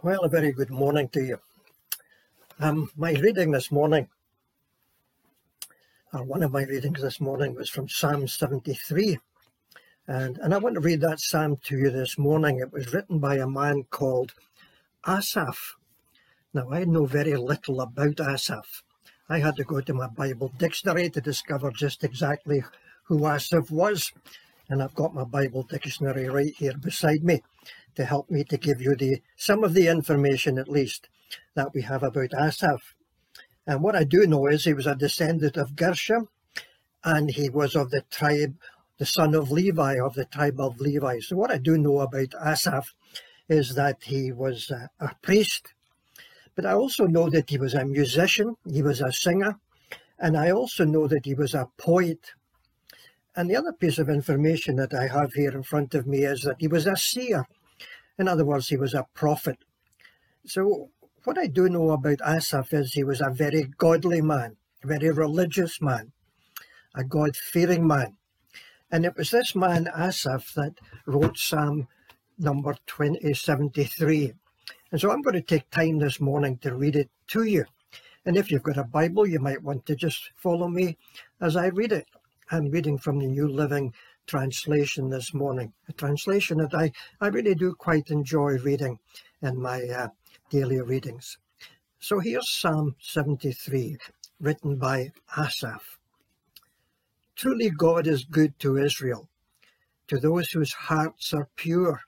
Well, a very good morning to you. My reading this morning, or one of my readings this morning, was from Psalm 73. And I want to read that psalm to you this morning. It was written by a man called Asaph. Now, I know very little about Asaph. I had to go to my Bible dictionary to discover just exactly who Asaph was. And I've got my Bible dictionary right here beside me to help me to give you some of the information, at least, that we have about Asaph. And what I do know is he was a descendant of Gershom, and he was of the tribe, the son of Levi, of the tribe of Levi. So what I do know about Asaph is that he was a priest, but I also know that he was a musician, he was a singer, and I also know that he was a poet. And the other piece of information that I have here in front of me is that he was a seer. In other words, he was a prophet. So what I do know about Asaph is he was a very godly man, a very religious man, a God-fearing man. And it was this man, Asaph, that wrote Psalm number 73. And so I'm going to take time this morning to read it to you. And if you've got a Bible, you might want to just follow me as I read it. I'm reading from the New Living Translation this morning, a translation that I really do quite enjoy reading in my daily readings. So here's Psalm 73, written by Asaph. Truly God is good to Israel, to those whose hearts are pure.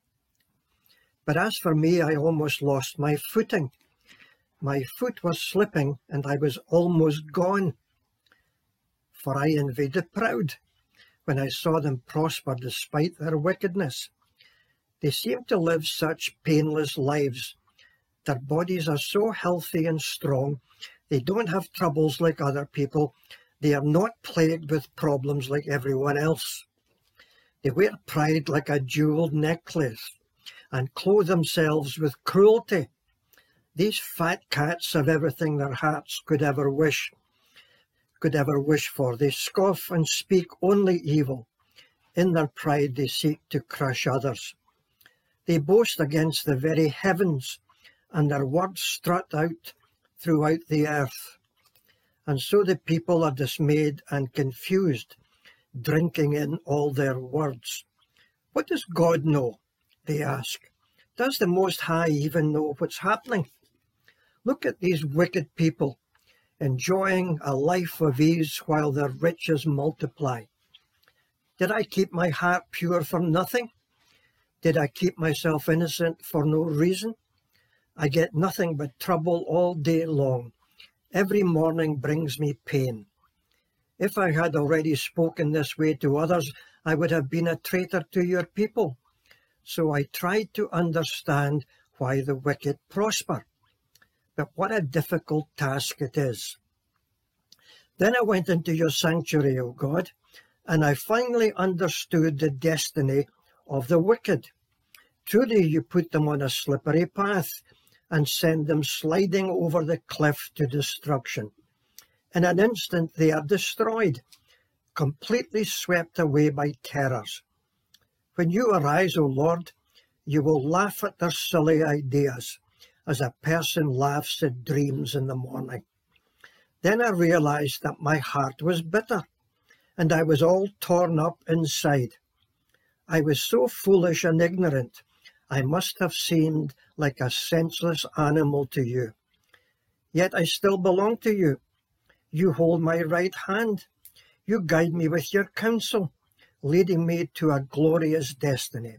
But as for me, I almost lost my footing. My foot was slipping, and I was almost gone. For I envied the proud when I saw them prosper despite their wickedness. They seem to live such painless lives. Their bodies are so healthy and strong. They don't have troubles like other people. They are not plagued with problems like everyone else. They wear pride like a jeweled necklace and clothe themselves with cruelty. These fat cats have everything their hearts could ever wish for. They scoff and speak only evil. In their pride they seek to crush others. They boast against the very heavens, and their words strut out throughout the earth. And so the people are dismayed and confused, drinking in all their words. What does God know? They ask. Does the Most High even know what's happening? Look at these wicked people, enjoying a life of ease while their riches multiply. Did I keep my heart pure for nothing? Did I keep myself innocent for no reason? I get nothing but trouble all day long. Every morning brings me pain. If I had already spoken this way to others, I would have been a traitor to your people. So I tried to understand why the wicked prosper. But what a difficult task it is. Then I went into your sanctuary, O God, and I finally understood the destiny of the wicked. Truly you put them on a slippery path and send them sliding over the cliff to destruction. In an instant they are destroyed, completely swept away by terrors. When you arise, O Lord, you will laugh at their silly ideas, as a person laughs at dreams in the morning. Then I realized that my heart was bitter, and I was all torn up inside. I was so foolish and ignorant, I must have seemed like a senseless animal to you. Yet I still belong to you. You hold my right hand. You guide me with your counsel, leading me to a glorious destiny.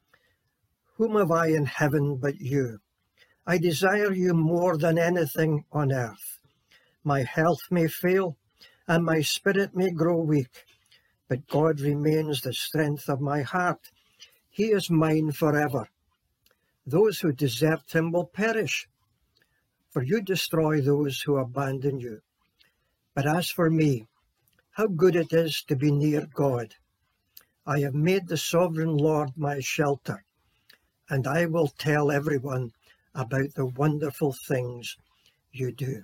Whom have I in heaven but you? I desire you more than anything on earth. My health may fail, and my spirit may grow weak, but God remains the strength of my heart. He is mine forever. Those who desert him will perish, for you destroy those who abandon you. But as for me, how good it is to be near God. I have made the sovereign Lord my shelter, and I will tell everyone about the wonderful things you do.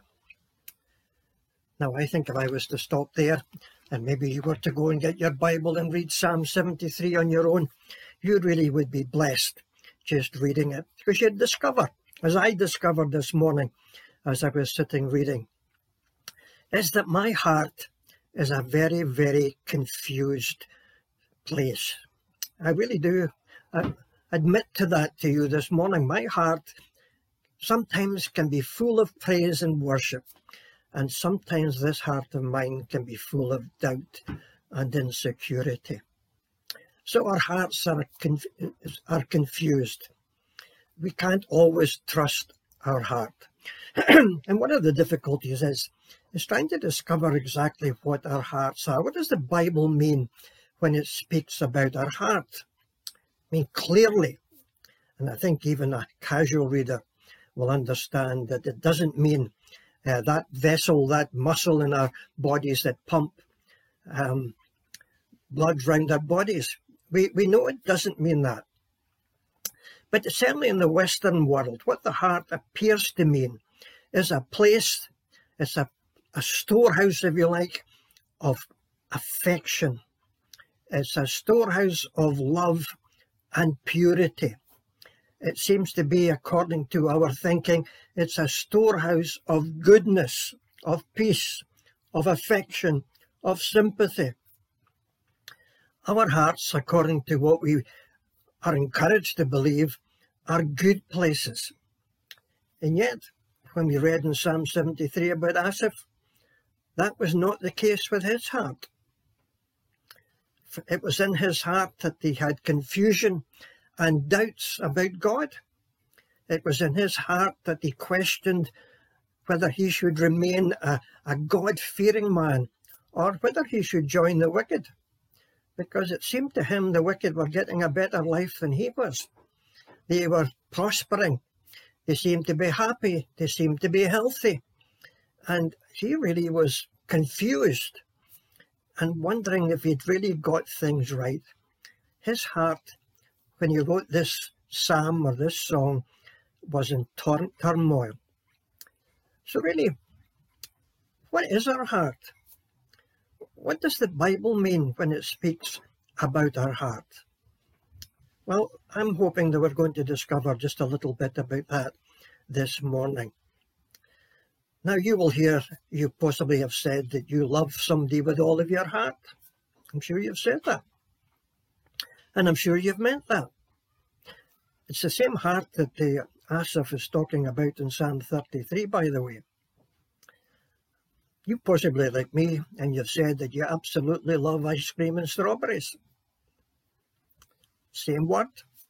Now, I think if I was to stop there, and maybe you were to go and get your Bible and read Psalm 73 on your own, you really would be blessed just reading it, because you'd discover as I discovered this morning as I was sitting reading, is that my heart is a very, very confused place. I really do admit to that to you this morning. My heart sometimes can be full of praise and worship, and sometimes this heart of mine can be full of doubt and insecurity. So our hearts are confused. We can't always trust our heart. And one of the difficulties is trying to discover exactly what our hearts are. What does the Bible mean when it speaks about our heart? I mean, clearly, and I think even a casual reader will understand that it doesn't mean that vessel, that muscle in our bodies that pump blood around our bodies. We know it doesn't mean that. But certainly in the Western world, what the heart appears to mean is a place, it's a storehouse, if you like, of affection. It's a storehouse of love and purity. It seems to be, according to our thinking, it's a storehouse of goodness, of peace, of affection, of sympathy. Our hearts, according to what we are encouraged to believe, are good places. And yet, when we read in Psalm 73 about Asaph, that was not the case with his heart. It was in his heart that he had confusion and doubts about God. It was in his heart that he questioned whether he should remain a God-fearing man or whether he should join the wicked, because it seemed to him the wicked were getting a better life than he was. They were prospering. They seemed to be happy. They seemed to be healthy. And he really was confused and wondering if he'd really got things right. His heart, when he wrote this psalm or this song, was in turmoil. So really, what is our heart? What does the Bible mean when it speaks about our heart? Well, I'm hoping that we're going to discover just a little bit about that this morning. Now, you possibly have said that you love somebody with all of your heart. I'm sure you've said that. And I'm sure you've meant that. It's the same heart that Asaph is talking about in Psalm 33, by the way. You possibly, like me, and you've said that you absolutely love ice cream and strawberries. Same word,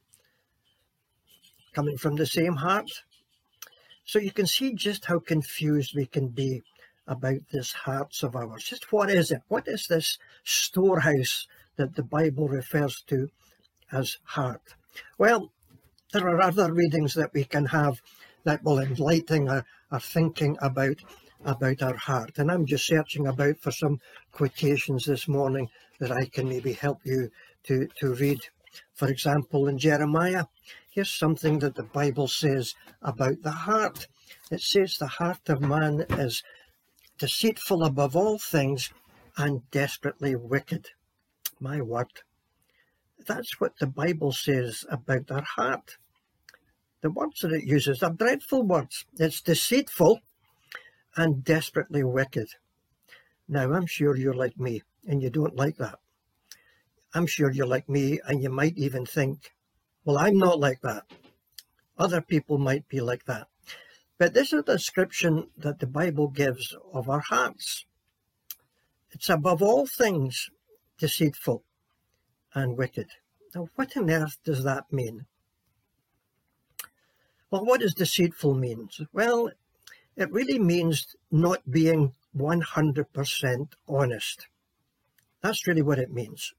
coming from the same heart. So you can see just how confused we can be about this hearts of ours. Just what is it? What is this storehouse that the Bible refers to as heart? Well, there are other readings that we can have that will enlighten our thinking about our heart. And I'm just searching about for some quotations this morning that I can maybe help you to read. For example, in Jeremiah, here's something that the Bible says about the heart. It says the heart of man is deceitful above all things and desperately wicked. My word. That's what the Bible says about our heart. The words that it uses are dreadful words. It's deceitful and desperately wicked. Now, I'm sure you're like me and you don't like that. I'm sure you're like me and you might even think, well, I'm not like that. Other people might be like that. But this is a description that the Bible gives of our hearts. It's above all things deceitful and wicked. Now, what on earth does that mean? Well, what does deceitful mean? Well, it really means not being 100% honest. That's really what it means.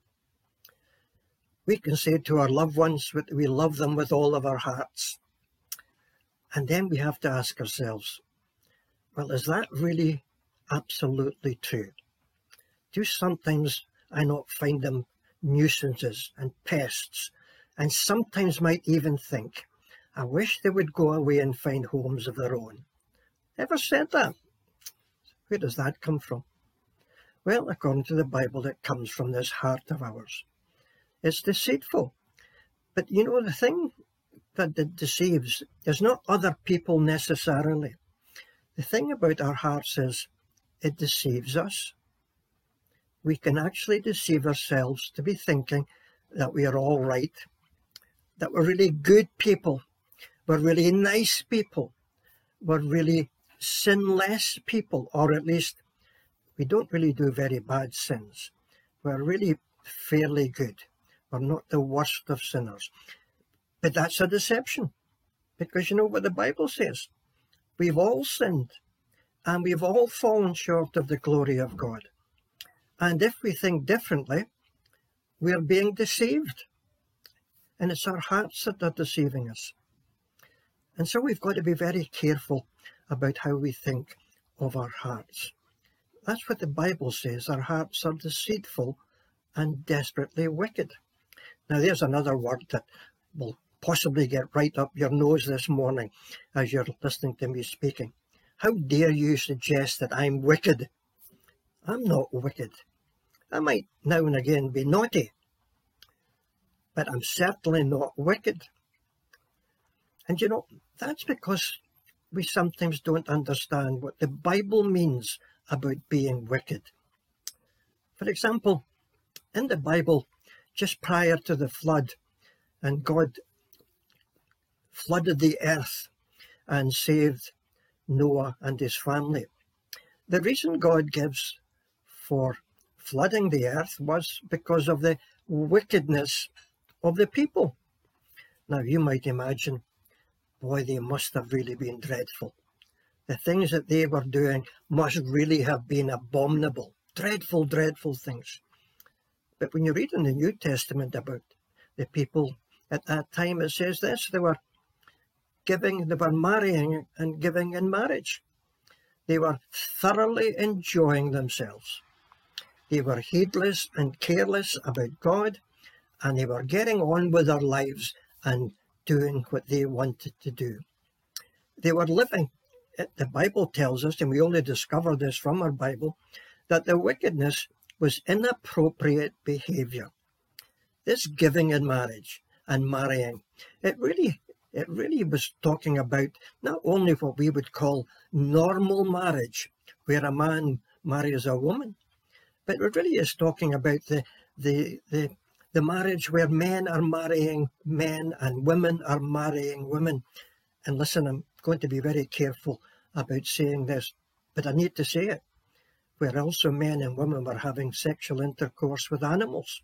We can say to our loved ones that we love them with all of our hearts. And then we have to ask ourselves, well, is that really absolutely true? Do sometimes I not find them nuisances and pests, and sometimes might even think, I wish they would go away and find homes of their own? Ever said that? Where does that come from? Well, according to the Bible, it comes from this heart of ours. It's deceitful. But you know the thing, that deceives is not other people necessarily. The thing about our hearts is it deceives us. We can actually deceive ourselves to be thinking that we are all right, that we're really good people, we're really nice people, we're really sinless people, or at least we don't really do very bad sins. We're really fairly good. We're not the worst of sinners. But that's a deception, because you know what the Bible says. We've all sinned, and we've all fallen short of the glory of God. And if we think differently, we're being deceived. And it's our hearts that are deceiving us. And so we've got to be very careful about how we think of our hearts. That's what the Bible says. Our hearts are deceitful and desperately wicked. Now there's another word that will possibly get right up your nose this morning as you're listening to me speaking. How dare you suggest that I'm wicked? I'm not wicked. I might now and again be naughty, but I'm certainly not wicked. And you know, that's because we sometimes don't understand what the Bible means about being wicked. For example, in the Bible, just prior to the flood, and God flooded the earth and saved Noah and his family. The reason God gives for flooding the earth was because of the wickedness of the people. Now you might imagine, boy, they must have really been dreadful. The things that they were doing must really have been abominable. Dreadful, dreadful things. But when you read in the New Testament about the people at that time, it says this: they were marrying and giving in marriage. They were thoroughly enjoying themselves. They were heedless and careless about God, and they were getting on with their lives and doing what they wanted to do. They were living. The Bible tells us, and we only discover this from our Bible, that the wickedness was inappropriate behavior. This giving in marriage and marrying, it really was talking about not only what we would call normal marriage, where a man marries a woman, but it really is talking about the marriage where men are marrying men and women are marrying women. And listen, I'm going to be very careful about saying this, but I need to say it, where also men and women were having sexual intercourse with animals.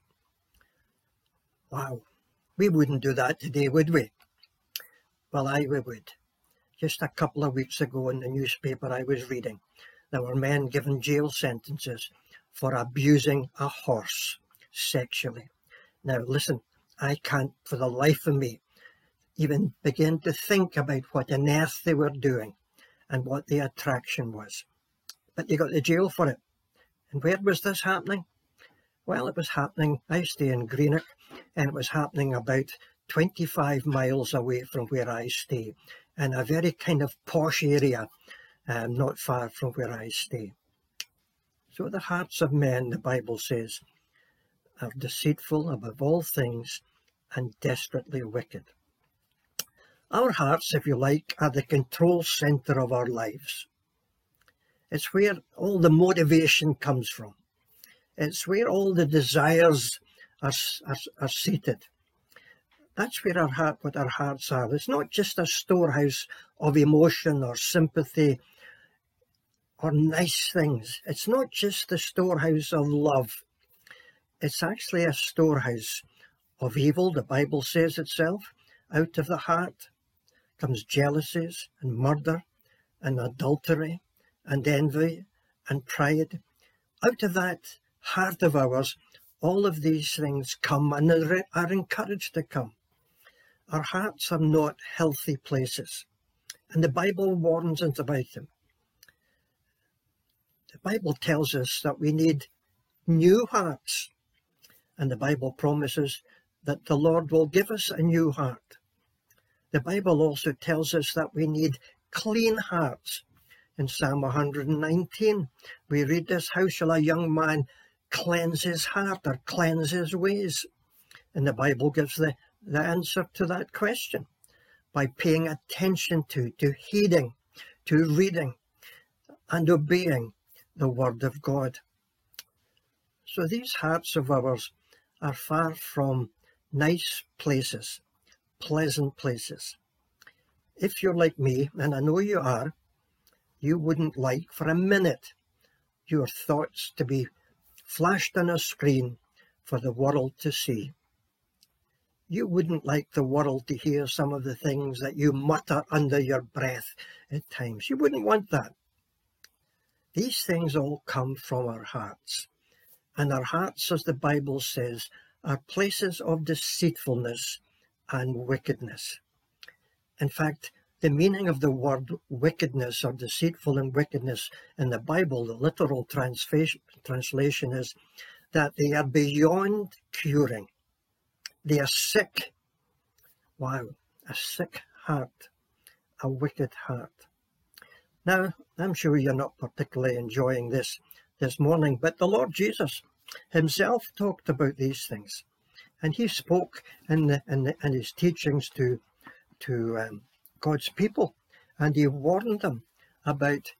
Wow, we wouldn't do that today, would we? Well, we would. Just a couple of weeks ago in the newspaper I was reading, there were men given jail sentences for abusing a horse sexually. Now listen, I can't for the life of me even begin to think about what on earth they were doing and what the attraction was. But they got to jail for it. And where was this happening? Well, it was happening, I stay in Greenock, and it was happening about 25 miles away from where I stay, in a very kind of posh area, not far from where I stay. So the hearts of men, the Bible says, are deceitful above all things and desperately wicked. Our hearts, if you like, are the control centre of our lives. It's where all the motivation comes from. It's where all the desires are seated. That's where what our hearts are. It's not just a storehouse of emotion or sympathy or nice things. It's not just a storehouse of love. It's actually a storehouse of evil. The Bible says itself. Out of the heart comes jealousies and murder and adultery and envy and pride. Out of that heart of ours, all of these things come and are encouraged to come. Our hearts are not healthy places, and the Bible warns us about them. The Bible tells us that we need new hearts, and the Bible promises that the Lord will give us a new heart. The Bible also tells us that we need clean hearts. In Psalm 119, we read this: how shall a young man cleanse his heart or cleanse his ways? And the Bible gives the answer to that question. by paying attention to heeding, to reading and obeying the Word of God. So these hearts of ours are far from nice places, pleasant places. If you're like me, and I know you are, you wouldn't like for a minute your thoughts to be flashed on a screen for the world to see. You wouldn't like the world to hear some of the things that you mutter under your breath at times. You wouldn't want that. These things all come from our hearts. And our hearts, as the Bible says, are places of deceitfulness and wickedness. In fact, the meaning of the word wickedness or deceitful and wickedness in the Bible, the literal translation is that they are beyond curing. They are sick. Wow, a sick heart, a wicked heart. Now, I'm sure you're not particularly enjoying this morning, but the Lord Jesus himself talked about these things. And he spoke in his teachings to God's people, and he warned them about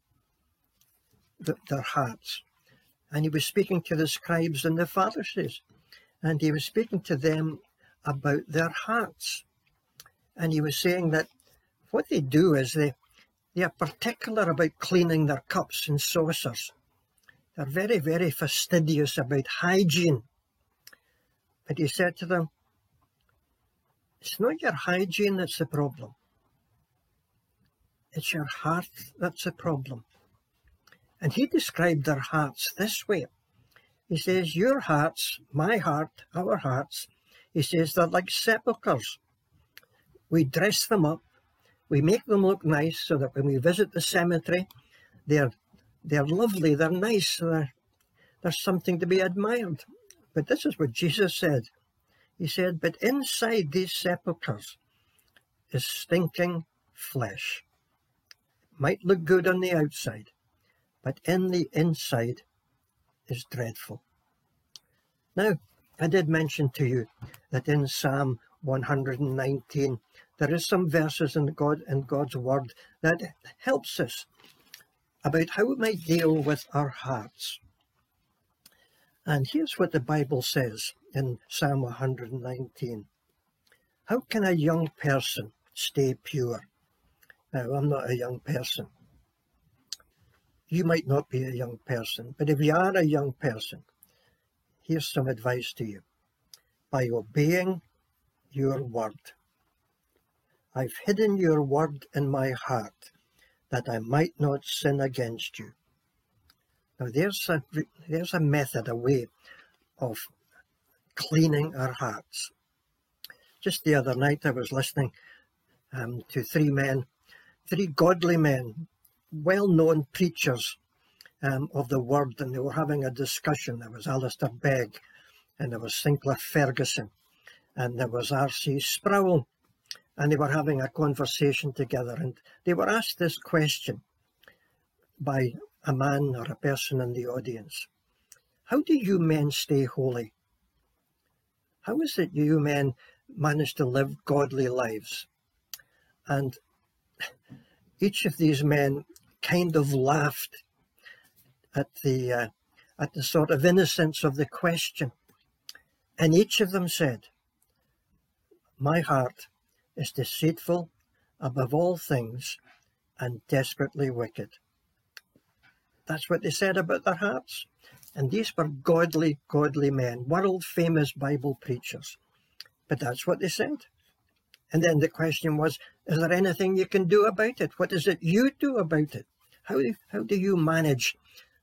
their hearts. And he was speaking to the scribes and the Pharisees, and he was speaking to them about their hearts. And he was saying that what they do is they are particular about cleaning their cups and saucers. They're very, very fastidious about hygiene. But he said to them, it's not your hygiene that's the problem. It's your heart that's the problem. And he described their hearts this way. He says, your hearts, my heart, our hearts, he says, they're like sepulchres. We dress them up. We make them look nice so that when we visit the cemetery, they're lovely, they're nice, there's something to be admired. But this is what Jesus said. He said, but inside these sepulchres is stinking flesh. Might look good on the outside, but in the inside is dreadful. Now, I did mention to you that in Psalm 119, there is some verses in God's Word that helps us about how we might deal with our hearts. And here's what the Bible says in Psalm 119. How can a young person stay pure? Now, I'm not a young person. You might not be a young person, but if you are a young person, here's some advice to you. By obeying your word. I've hidden your word in my heart, that I might not sin against you. Now there's a method, a way of cleaning our hearts. Just the other night I was listening to three godly men, well-known preachers of the word, and they were having a discussion. There was Alistair Begg, and there was Sinclair Ferguson, and there was R.C. Sproul, and they were having a conversation together, and they were asked this question by a man or a person in the audience. How do you men stay holy? How is it you men manage to live godly lives? And each of these men kind of laughed at the sort of innocence of the question. And each of them said, my heart is deceitful above all things and desperately wicked. That's what they said about their hearts. And these were godly men, world-famous Bible preachers. But that's what they said. And then the question was, is there anything you can do about it? What is it you do about it? How do you manage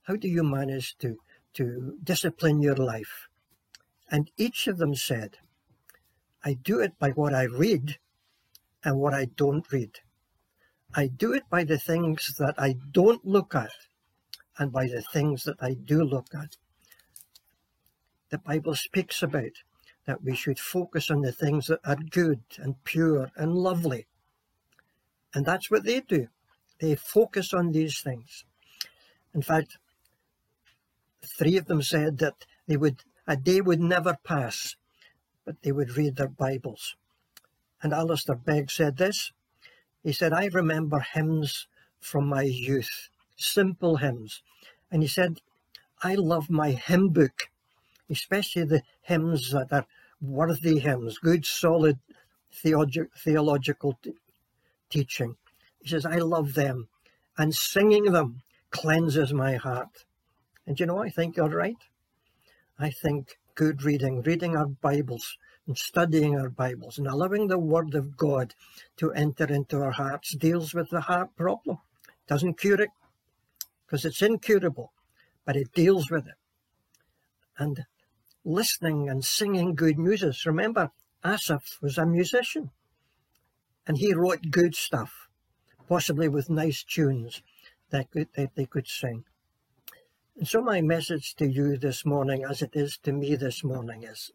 to discipline your life? And each of them said, I do it by what I read and what I don't read. I do it by the things that I don't look at and by the things that I do look at. The Bible speaks about that we should focus on the things that are good and pure and lovely. And that's what they do. They focus on these things. In fact, three of them said that a day would never pass, but they would read their Bibles. And Alistair Begg said this. He said, I remember hymns from my youth, simple hymns. And he said, I love my hymn book, especially the hymns that are worthy hymns, good, solid theological teaching. He says, I love them, and singing them cleanses my heart. And you know, I think you're right. I think good reading our Bibles and studying our Bibles and allowing the Word of God to enter into our hearts deals with the heart problem. Doesn't cure it, because it's incurable, but it deals with it. And listening and singing good music. Remember, Asaph was a musician, and he wrote good stuff, possibly with nice tunes that they could sing. And so my message to you this morning, as it is to me this morning, is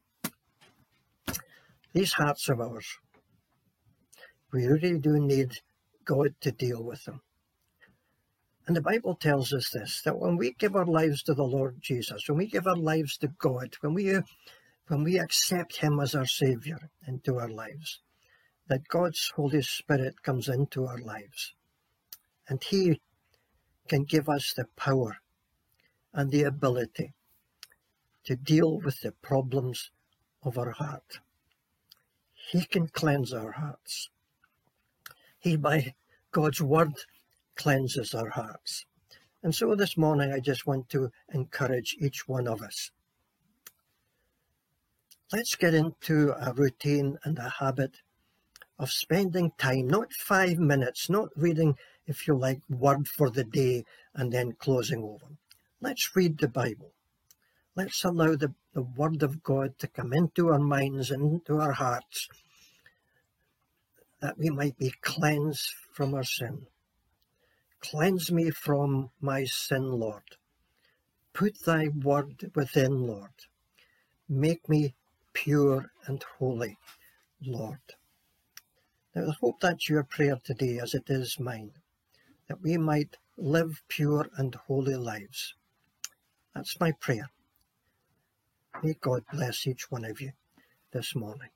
these hearts of ours, we really do need God to deal with them. And the Bible tells us this, that when we give our lives to the Lord Jesus, when we give our lives to God, when we accept him as our Saviour into our lives, that God's Holy Spirit comes into our lives, and he can give us the power and the ability to deal with the problems of our heart. He can cleanse our hearts. He, by God's word, cleanses our hearts. And so this morning I just want to encourage each one of us. Let's get into a routine and a habit of spending time, not 5 minutes, not reading, if you like, word for the day and then closing over. Let's read the Bible. Let's allow the Word of God to come into our minds and into our hearts, that we might be cleansed from our sin. Cleanse me from my sin, Lord. Put thy word within, Lord. Make me pure and holy, Lord. Now, I hope that's your prayer today, as it is mine, that we might live pure and holy lives. That's my prayer. May God bless each one of you this morning.